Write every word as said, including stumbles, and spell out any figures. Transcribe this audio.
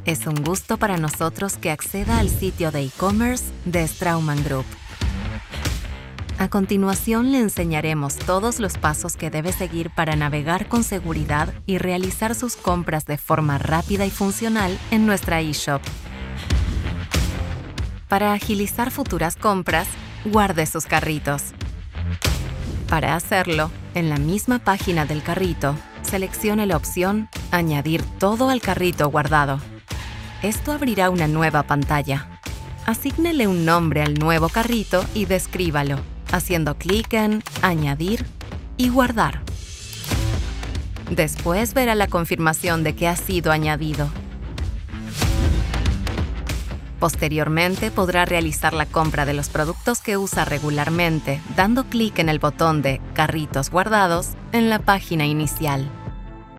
Es un gusto para nosotros que acceda al sitio de e-commerce de Straumann Group. A continuación le enseñaremos todos los pasos que debe seguir para navegar con seguridad y realizar sus compras de forma rápida y funcional en nuestra eShop. Para agilizar futuras compras, guarde sus carritos. Para hacerlo, en la misma página del carrito, seleccione la opción Añadir todo al carrito guardado. Esto abrirá una nueva pantalla. Asígnele un nombre al nuevo carrito y descríbalo, haciendo clic en Añadir y Guardar. Después verá la confirmación de que ha sido añadido. Posteriormente podrá realizar la compra de los productos que usa regularmente, dando clic en el botón de Carritos guardados en la página inicial.